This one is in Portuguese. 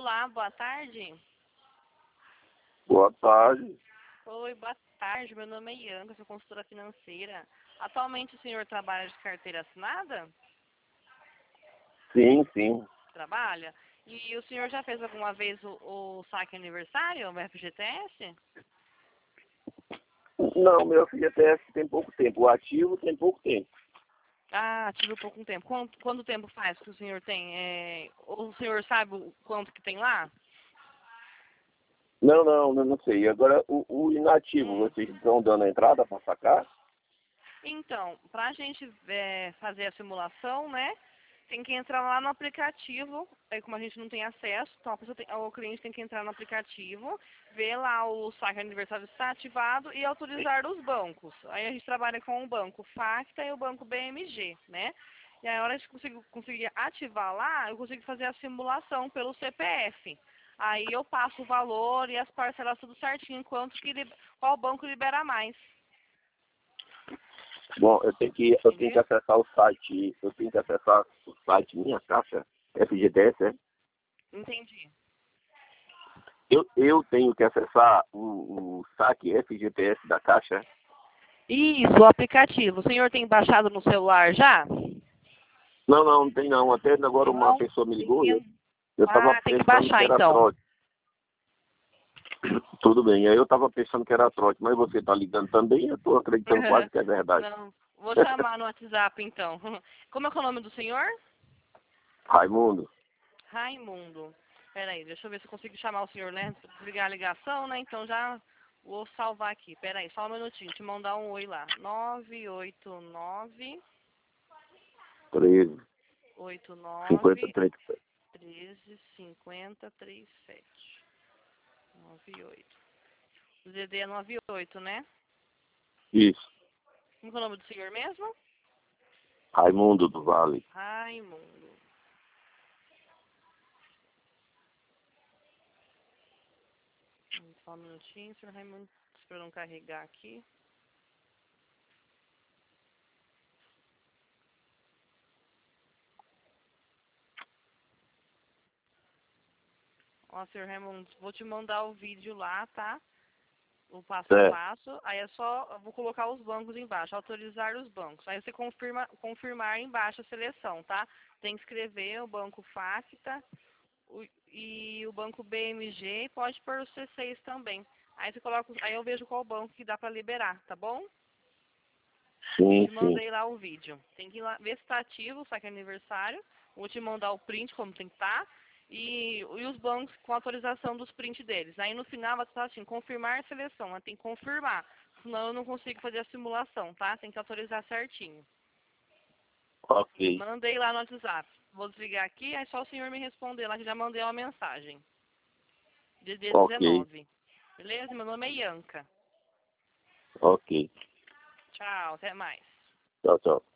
Olá, boa tarde. Boa tarde. Oi, boa tarde. Meu nome é Ianca, sou consultora financeira. Atualmente o senhor trabalha de carteira assinada? Sim, sim. Trabalha? E o senhor já fez alguma vez o saque aniversário, o FGTS? Não, meu FGTS tem pouco tempo. O ativo tem pouco tempo. Ah, tive pouco tempo. Quanto tempo faz que o senhor tem? O senhor sabe o quanto que tem lá? Não sei. Agora, o inativo, Hum. vocês estão dando a entrada para sacar? Então, para a gente fazer a simulação, né, tem que entrar lá no aplicativo, aí como a gente não tem acesso, então o cliente tem que entrar no aplicativo, ver lá o saque aniversário está ativado e autorizar os bancos. Aí a gente trabalha com o banco Facta e o banco BMG, né? E aí, a hora de conseguir ativar lá, eu consigo fazer a simulação pelo CPF. Aí eu passo o valor e as parcelas tudo certinho, qual banco libera mais. Bom, eu tenho que Entendeu? acessar o site. Eu tenho que acessar o site Minha Caixa FGTS, é? Entendi. Eu tenho que acessar o saque FGTS da Caixa. É? Isso, o aplicativo. O senhor tem baixado no celular já? Não tem não. Até agora uma Não? pessoa me Tem ligou e que, eu estava tem que pensando que baixar era então. trote. Tudo bem, aí eu estava pensando que era trote, mas você está ligando também, eu estou acreditando quase que é verdade. Não, vou chamar no WhatsApp então. Como é que é o nome do senhor? Raimundo, Raimundo. Peraí, deixa eu ver se eu consigo chamar o senhor, né? Desligar a ligação, né? Então já vou salvar aqui. Peraí, só um minutinho, te mandar um oi lá. 989 13, 50, 89 37. 13 50 37. 98. O DD é 98, né? Isso, Como é o nome do senhor mesmo? Raimundo do Vale. Raimundo. Só um minutinho, senhor Raimundo, esperando carregar aqui. Ó, senhor Raimundo, vou te mandar o vídeo lá, tá? O passo a Certo, passo. Aí é só, eu vou colocar os bancos embaixo, autorizar os bancos. Aí você confirmar embaixo a seleção, tá? Tem que escrever o banco Facta e o banco BMG, pode pôr o C6 também. Aí você coloca, aí eu vejo qual banco que dá pra liberar, tá bom? sim, Te sim. mandei lá o vídeo. Tem que ir lá ver se está ativo, o saque aniversário. Vou te mandar o print, como tem que estar. E os bancos com autorização dos prints deles. Aí no final vai estar assim, confirmar a seleção. Mas tem que confirmar. Senão eu não consigo fazer a simulação, tá? Tem que autorizar certinho. Ok, Mandei lá no WhatsApp. Vou desligar aqui, aí só o senhor me responder lá que já mandei uma mensagem. ok, DD19. Beleza? Meu nome é Ianca. ok. Tchau, até mais. Tchau, tchau.